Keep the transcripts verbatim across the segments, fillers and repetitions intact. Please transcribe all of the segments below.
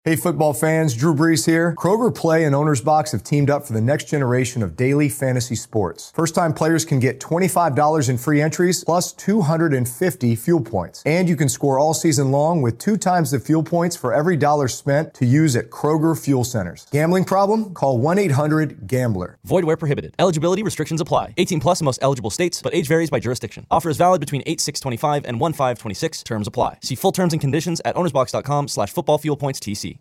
Hey football fans, Drew Brees here. Kroger Play and Owner's Box have teamed up for the next generation of daily fantasy sports. First-time players can get twenty-five dollars in free entries plus two hundred fifty fuel points. And you can score all season long with two times the fuel points for every dollar spent to use at Kroger Fuel Centers. Gambling problem? Call one eight hundred gambler. Void where prohibited. Eligibility restrictions apply. eighteen plus in most eligible states, but age varies by jurisdiction. Offer is valid between eight six twenty-five and one five twenty-six. Terms apply. See full terms and conditions at ownersbox.com slash football fuel points TC.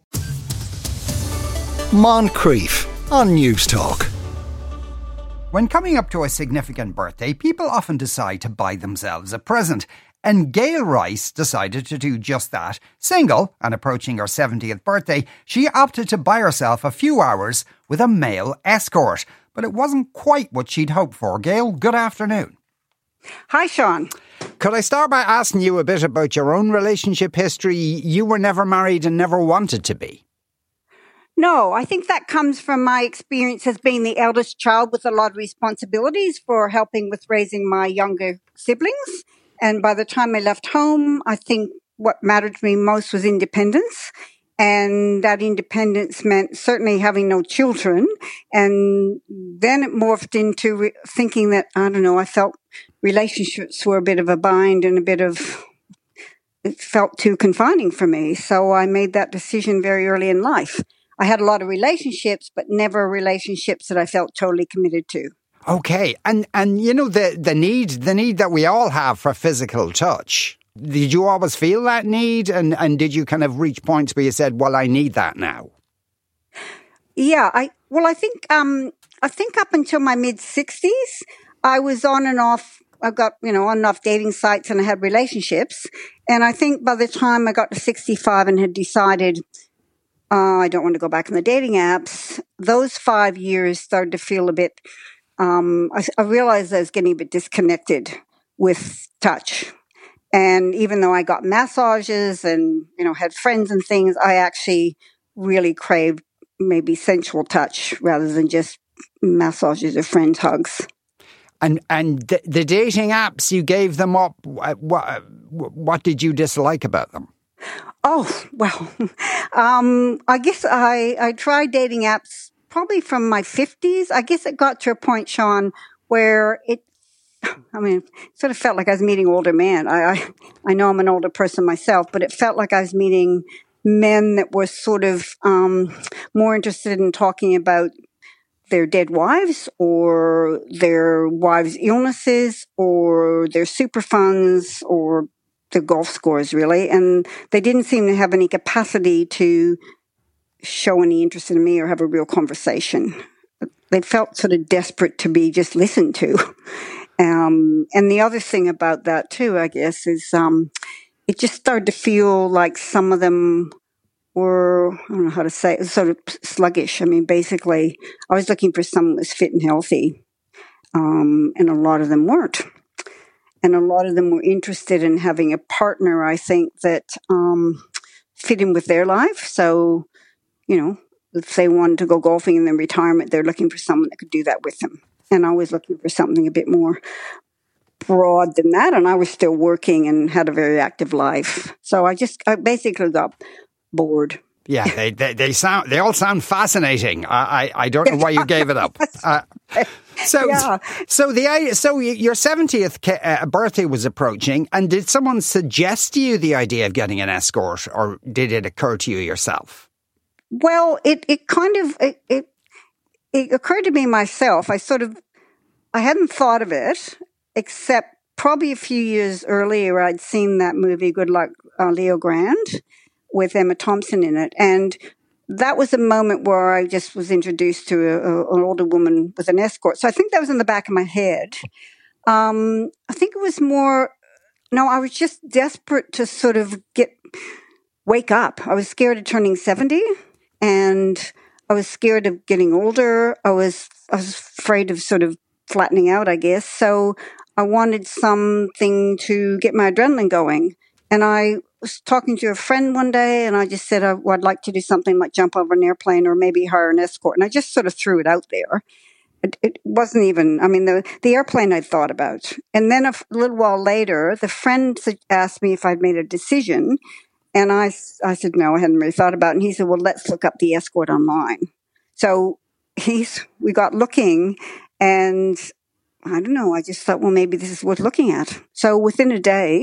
Moncrief on News Talk. When coming up to a significant birthday, people often decide to buy themselves a present. And Gail Rice decided to do just that. Single and approaching her seventieth birthday, she opted to buy herself a few hours with a male escort. But it wasn't quite what she'd hoped for. Gail, good afternoon. Hi, Sean. Could I start by asking you a bit about your own relationship history? You were never married and never wanted to be. No, I think that comes from my experience as being the eldest child with a lot of responsibilities for helping with raising my younger siblings. And by the time I left home, I think what mattered to me most was independence. And that independence meant certainly having no children. And then it morphed into re- thinking that, I don't know, I felt relationships were a bit of a bind and a bit of, it felt too confining for me. So I made that decision very early in life. I had a lot of relationships, but never relationships that I felt totally committed to. Okay. And, and you know, the, the need, the need that we all have for physical touch. Did you always feel that need? And, and did you kind of reach points where you said, well, I need that now? Yeah. I, well, I think, um, I think up until my mid sixties, I was on and off. I got, you know, on and off dating sites and I had relationships. And I think by the time I got to sixty-five and had decided, Uh, I don't want to go back in the dating apps, those five years started to feel a bit, um, I, I realized I was getting a bit disconnected with touch. And even though I got massages and, you know, had friends and things, I actually really craved maybe sensual touch rather than just massages or friends' hugs. And and the, the dating apps, you gave them up. What, what did you dislike about them? Oh, well, um, I guess I, I tried dating apps probably from my fifties. I guess it got to a point, Sean, where it, I mean, it sort of felt like I was meeting older men. I, I, I know I'm an older person myself, but it felt like I was meeting men that were sort of um, more interested in talking about their dead wives or their wives' illnesses or their super funds or the golf scores, really. And they didn't seem to have any capacity to show any interest in me or have a real conversation. They felt sort of desperate to be just listened to. Um, and the other thing about that, too, I guess, is um, it just started to feel like some of them were, I don't know how to say it, sort of sluggish. I mean, basically, I was looking for someone that was fit and healthy, um, and a lot of them weren't. And a lot of them were interested in having a partner, I think, that um, fit in with their life. So, you know, if they wanted to go golfing in their retirement, they're looking for someone that could do that with them. And I was looking for something a bit more broad than that. And I was still working and had a very active life. So I just I basically got bored. Yeah, they, they they sound they all sound fascinating. I I, I don't know why you gave it up. Uh, so yeah. so the so your seventieth birthday was approaching, and did someone suggest to you the idea of getting an escort, or did it occur to you yourself? Well, it it kind of it it, it occurred to me myself. I sort of I hadn't thought of it, except probably a few years earlier, I'd seen that movie Good Luck, uh, Leo Grand, with Emma Thompson in it. And that was a moment where I just was introduced to a, a, an older woman with an escort. So I think that was in the back of my head. Um, I think it was more, no, I was just desperate to sort of get, wake up. I was scared of turning seventy, and I was scared of getting older. I was, I was afraid of sort of flattening out, I guess. So I wanted something to get my adrenaline going. And I was talking to a friend one day, and I just said, oh, well, I'd like to do something like jump over an airplane or maybe hire an escort. And I just sort of threw it out there. It, it wasn't even, I mean, the, the airplane I'd thought about. And then a f- little while later, the friend asked me if I'd made a decision. And I, I said, no, I hadn't really thought about it. And he said, well, let's look up the escort online. So he's, we got looking, and I don't know, I just thought, well, maybe this is worth looking at. So within a day,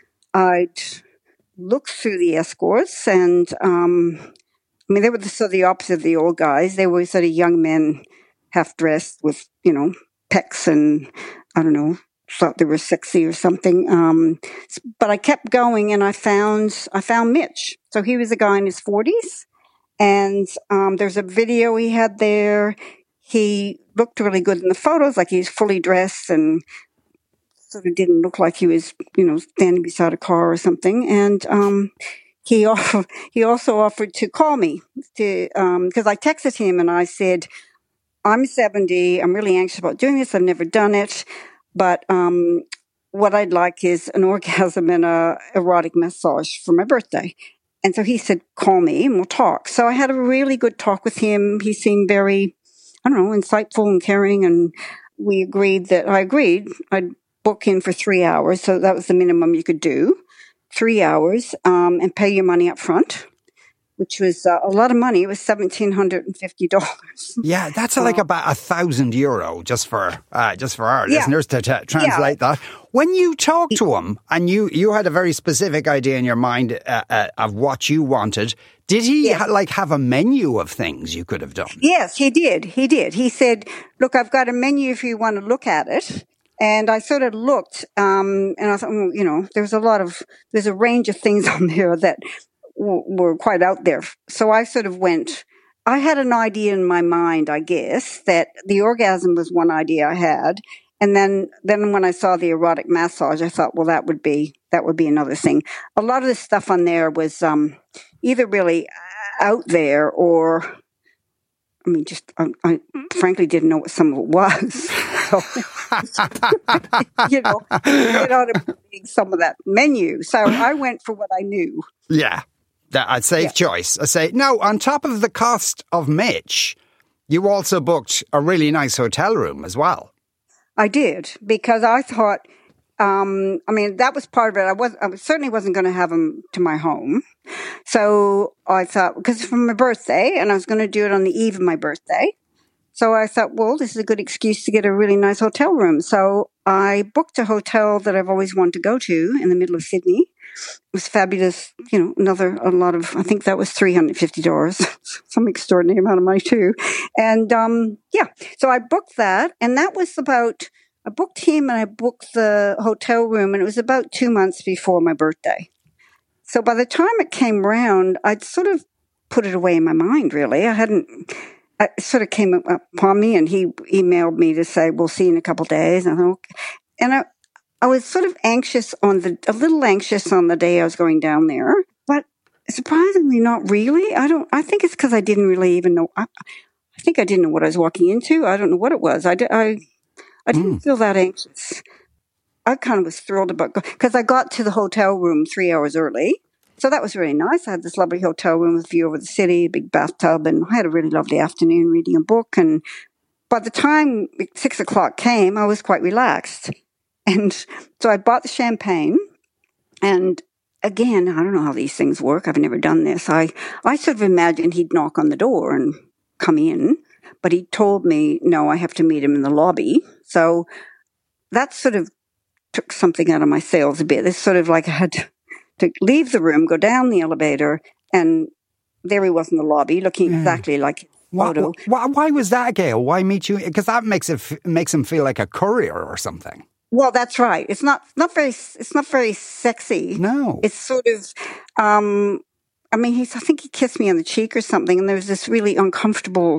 I'd looked through the escorts, and um, I mean, they were the, sort of the opposite of the old guys. They were sort of young men, half dressed with, you know, pecs, and I don't know, thought they were sexy or something. Um, but I kept going, and I found I found Mitch. So he was a guy in his forties, and um, there's a video he had there. He looked really good in the photos, like he was fully dressed and sort of didn't look like he was, you know, standing beside a car or something. And um, he offered, he also offered to call me to because um, I texted him and I said, I'm seventy. I'm really anxious about doing this. I've never done it. But um, what I'd like is an orgasm and a erotic massage for my birthday. And so he said, call me and we'll talk. So I had a really good talk with him. He seemed very, I don't know, insightful and caring. And we agreed that I agreed I'd book in for three hours. So that was the minimum you could do, three hours um, and pay your money up front, which was uh, a lot of money. It was one thousand seven hundred fifty dollars. Yeah, that's uh, like about a thousand euro just for uh, just for our yeah. listeners to t- translate yeah. that. When you talked to him and you, you had a very specific idea in your mind uh, uh, of what you wanted, did he yeah. ha- like have a menu of things you could have done? Yes, he did. He did. He said, look, I've got a menu if you want to look at it. And I sort of looked um, and I thought, well, you know, there's a lot of, there's a range of things on there that w- were quite out there. So I sort of went, I had an idea in my mind, I guess, that the orgasm was one idea I had. And then, then when I saw the erotic massage, I thought, well, that would be, that would be another thing. A lot of the stuff on there was, um, either really out there or, I mean, just, I, I frankly didn't know what some of it was. So, you know, it ought to be some of that menu. So I went for what I knew. Yeah. A safe yeah. choice. I say, now, on top of the cost of Mitch, you also booked a really nice hotel room as well. I did, because I thought, um, I mean, that was part of it. I was, I certainly wasn't going to have him to my home. So I thought, because it's for my birthday, and I was going to do it on the eve of my birthday. So I thought, well, this is a good excuse to get a really nice hotel room. So I booked a hotel that I've always wanted to go to in the middle of Sydney. It was fabulous, you know, another, a lot of, I think that was three hundred fifty dollars, some extraordinary amount of money too. And, um, yeah, so I booked that, and that was about, I booked him and I booked the hotel room, and it was about two months before my birthday. So by the time it came round, I'd sort of put it away in my mind, really. I hadn't, it sort of came upon me, and he emailed me to say, we'll see you in a couple of days. And I thought, okay. And I, I was sort of anxious on the, a little anxious on the day I was going down there, but surprisingly not really. I don't, I think it's because I didn't really even know, I, I think I didn't know what I was walking into. I don't know what it was. I, I, I didn't mm. feel that anxious. I kind of was thrilled about, because I got to the hotel room three hours early. So that was really nice. I had this lovely hotel room with view over the city, a big bathtub, and I had a really lovely afternoon reading a book. And by the time six o'clock came, I was quite relaxed. And so I bought the champagne, and again, I don't know how these things work. I've never done this. I, I sort of imagined he'd knock on the door and come in, but he told me, no, I have to meet him in the lobby. So that sort of took something out of my sails a bit. It's sort of like I had to leave the room, go down the elevator, and there he was in the lobby looking mm. exactly like his photo. Why, why was that, Gail? Why meet you? Because that makes it makes him feel like a courier or something. Well, that's right. It's not not very. It's not very sexy. No, it's sort of. Um, I mean, he's. I think he kissed me on the cheek or something, and there was this really uncomfortable,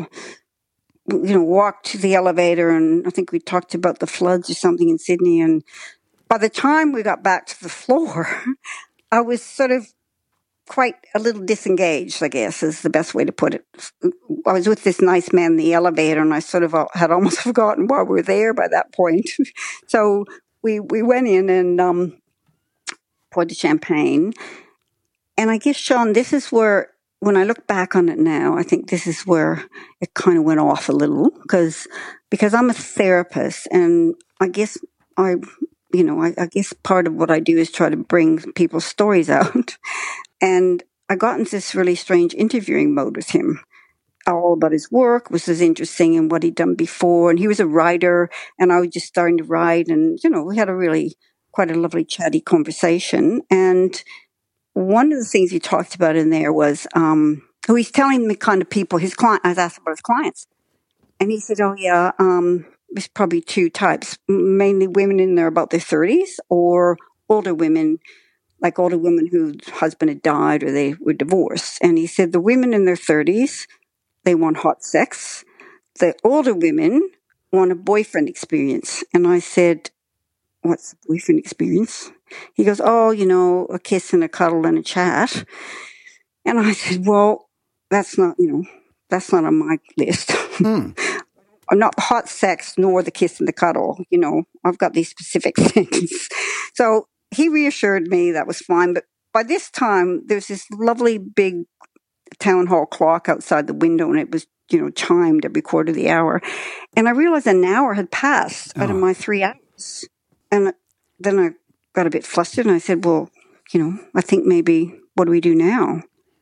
you know, walk to the elevator, and I think we talked about the floods or something in Sydney. And by the time we got back to the floor, I was sort of quite a little disengaged, I guess, is the best way to put it. I was with this nice man in the elevator, and I sort of had almost forgotten why we were there by that point. So we we went in and um, poured the champagne. And I guess, Sean, this is where, when I look back on it now, I think this is where it kind of went off a little, because because I'm a therapist, and I guess I, you know, I, I guess part of what I do is try to bring people's stories out. And I got into this really strange interviewing mode with him. All about his work was as interesting and what he'd done before. And he was a writer, and I was just starting to write. And, you know, we had a really quite a lovely chatty conversation. And one of the things he talked about in there was, um, oh, he's telling me kind of people, his client, I was asked about his clients. And he said, oh, yeah, um, there's probably two types, mainly women in their about their thirties or older women, like older women whose husband had died or they were divorced. And he said the women in their thirties, they want hot sex. The older women want a boyfriend experience. And I said, what's a boyfriend experience? He goes, oh, you know, a kiss and a cuddle and a chat. And I said, well, that's not, you know, that's not on my list. Hmm. Not hot sex nor the kiss and the cuddle. You know, I've got these specific things. So he reassured me that was fine. But by this time, there's this lovely big town hall clock outside the window, and it was, you know, chimed every quarter of the hour. And I realized an hour had passed oh. out of my three hours. And then I got a bit flustered, and I said, well, you know, I think maybe, what do we do now?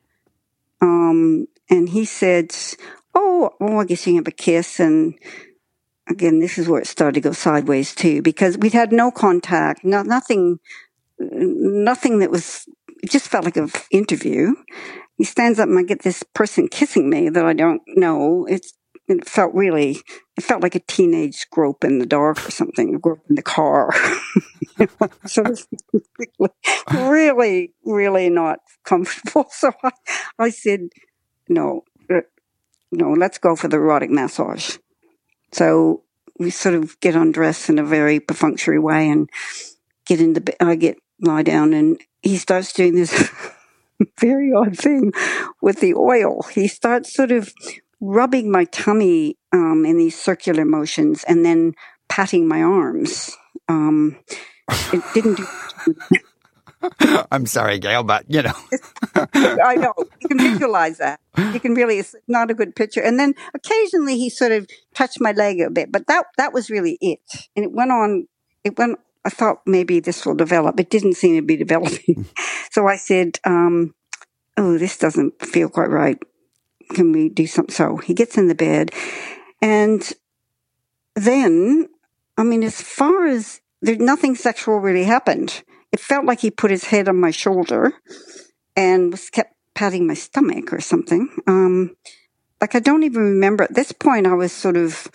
Um, and he said, oh, well, I guess you can have a kiss. And again, this is where it started to go sideways too, because we'd had no contact, no, nothing, nothing that was, it just felt like an interview. He stands up and I get this person kissing me that I don't know. It's, it felt really, it felt like a teenage grope in the dark or something, a grope in the car. So this was really, really not comfortable. So I, I said, no, no, let's go for the erotic massage. So we sort of get undressed in a very perfunctory way and get in the bed. I get lie down, and he starts doing this very odd thing with the oil. He starts sort of rubbing my tummy um, in these circular motions and then patting my arms. Um, it didn't do I'm sorry, Gail, but, you know. I know. You can visualize that. You can really, it's not a good picture. And then occasionally he sort of touched my leg a bit, but that that was really it. And it went on, it went, I thought maybe this will develop. It didn't seem to be developing. So I said, um, oh, this doesn't feel quite right. Can we do something? So he gets in the bed. And then, I mean, as far as, there, nothing sexual really happened. It felt like he put his head on my shoulder and was kept patting my stomach or something. Um, like I don't even remember. At this point, I was sort of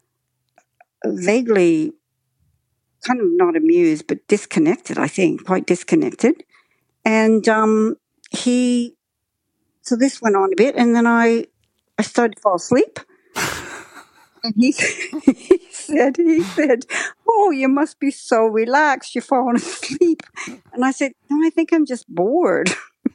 vaguely kind of not amused, but disconnected, I think, quite disconnected. And um, he, so this went on a bit, and then I, I started to fall asleep. And he, he said, he said, oh, you must be so relaxed. You're falling asleep. And I said, no, I think I'm just bored.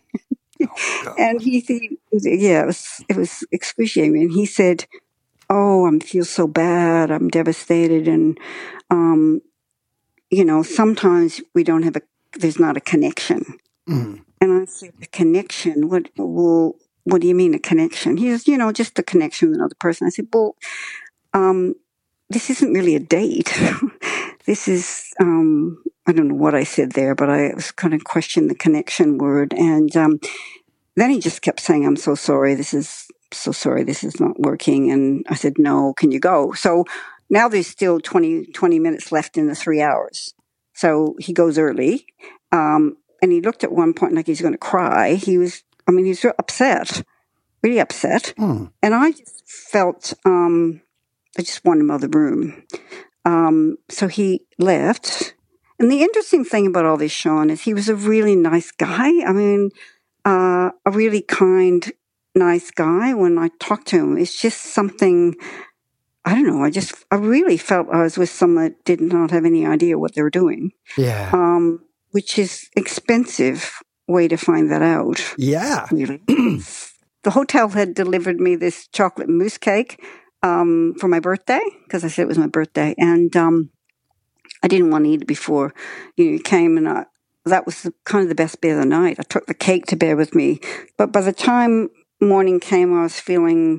Oh, and he said, yeah, it was, it was excruciating. And he said, oh, I feel so bad. I'm devastated. And, um, you know, sometimes we don't have a, there's not a connection. Mm. And I said, a connection? What, well, what do you mean a connection? He says, you know, just a connection with another person. I said, well, um, this isn't really a date. This is, um, I don't know what I said there, but I was kind of questioning the connection word. And um, then he just kept saying, I'm so sorry. This is so sorry. This is not working. And I said, no, can you go? So now there's still twenty, twenty minutes left in the three hours. So he goes early. Um, and he looked at one point like he's going to cry. He was, I mean, he was upset, really upset. Mm. And I just felt, um, I just wanted him out of the room. Um, so he left. And the interesting thing about all this, Sean, is he was a really nice guy. I mean, uh, a really kind, nice guy. When I talked to him, it's just something, I don't know, I just, I really felt I was with someone that did not have any idea what they were doing. Yeah. Um, which is expensive way to find that out. Yeah. Really. The hotel had delivered me this chocolate mousse cake Um, for my birthday, because I said it was my birthday, and um, I didn't want to eat it before you know, you came, and I, that was the, kind of the best bit of the night. I took the cake to bed with me, but by the time morning came, I was feeling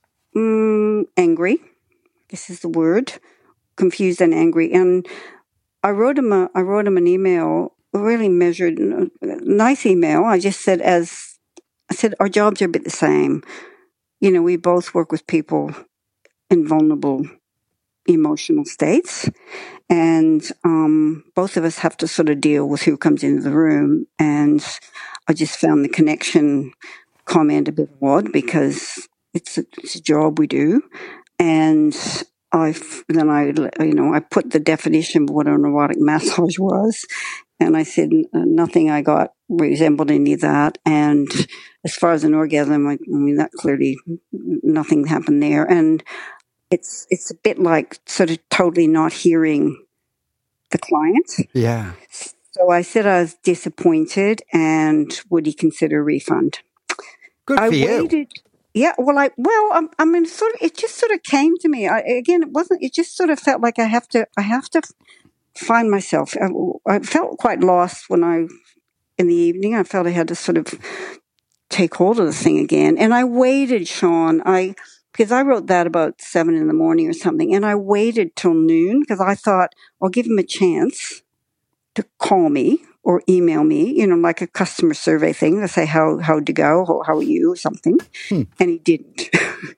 mm, angry. This is the word, confused and angry, and I wrote him a, I wrote him an email, a really measured, nice email. I just said, as I said, our jobs are a bit the same. You know, we both work with people in vulnerable emotional states, and um, both of us have to sort of deal with who comes into the room. And I just found the connection comment a bit odd because it's a, it's a job we do. And I then I you know I put the definition of what an erotic massage was, and I said nothing I got resembled any of that. And as far as an orgasm, I, I mean that clearly nothing happened there. And it's it's a bit like sort of totally not hearing the client. Yeah. So I said I was disappointed, and would he consider a refund? Good for I you. waited. Yeah, well, I well, I, I mean, sort of. It just sort of came to me. I, again, it wasn't. It just sort of felt like I have to. I have to find myself. I, I felt quite lost when I, in the evening, I felt I had to sort of take hold of the thing again. And I waited, Sean. I because I wrote that about seven in the morning or something, and I waited till noon because I thought I'll give him a chance to call me or email me, you know, like a customer survey thing to say how how'd you go, how, how are you, or something. Hmm. And he didn't.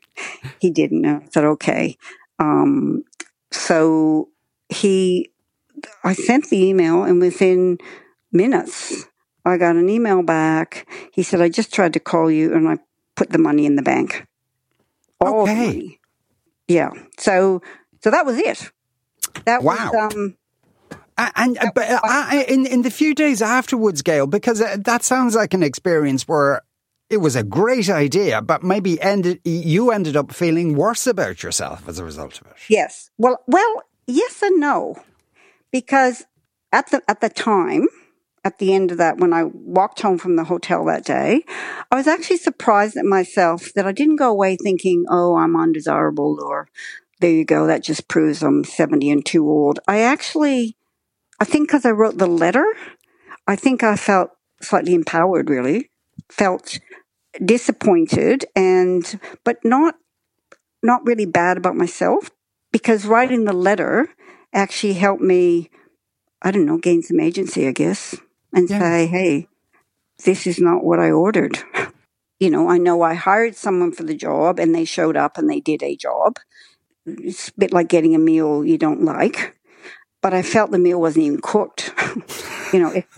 he didn't. I said, okay. Um, so he, I sent the email, and within minutes, I got an email back. He said, I just tried to call you, and I put the money in the bank. All okay. the money. Yeah. So, so that was it. That wow. was, um, And uh, but, uh, in in the few days afterwards, Gail, because uh, that sounds like an experience where it was a great idea, but maybe ended you ended up feeling worse about yourself as a result of it. Yes. Well, well, yes and no, because at the at the time, at the end of that, when I walked home from the hotel that day, I was actually surprised at myself that I didn't go away thinking, "Oh, I'm undesirable," or "There you go, that just proves I'm seventy and too old." I actually. I think because I wrote the letter, I think I felt slightly empowered, really. Felt disappointed, and but not not really bad about myself, because writing the letter actually helped me, I don't know, gain some agency, I guess, and yeah. say, hey, this is not what I ordered. You know, I know I hired someone for the job, and they showed up and they did a job. It's a bit like getting a meal you don't like. But I felt the meal wasn't even cooked. you know, it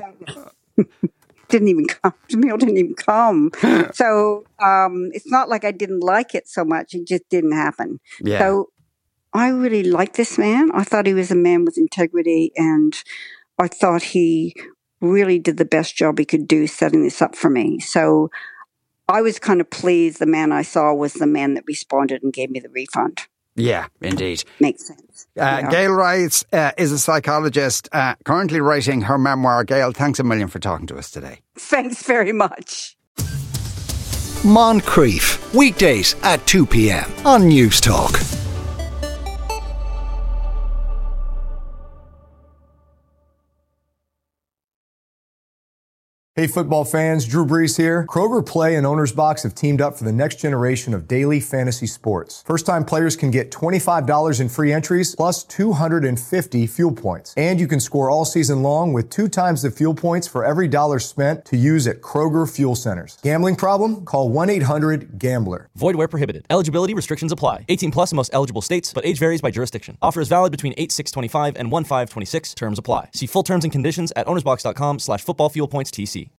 didn't even come. The meal didn't even come. So um, it's not like I didn't like it so much. It just didn't happen. Yeah. So I really liked this man. I thought he was a man with integrity, and I thought he really did the best job he could do setting this up for me. So I was kind of pleased the man I saw was the man that responded and gave me the refund. Yeah, indeed. Makes sense. Uh, yeah. Gail Rice uh, is a psychologist uh, currently writing her memoir. Gail, thanks a million for talking to us today. Thanks very much. Moncrief, weekdays at two p.m. on News Talk. Hey football fans, Drew Brees here. Kroger Play and Owner's Box have teamed up for the next generation of daily fantasy sports. First-time players can get twenty-five dollars in free entries plus two hundred fifty fuel points. And you can score all season long with two times the fuel points for every dollar spent to use at Kroger Fuel Centers. Gambling problem? Call one eight hundred gambler. Void where prohibited. Eligibility restrictions apply. eighteen plus in most eligible states, but age varies by jurisdiction. Offer is valid between eight six twenty-five and one five twenty-six. Terms apply. See full terms and conditions at ownersbox.com slash football fuel points TC.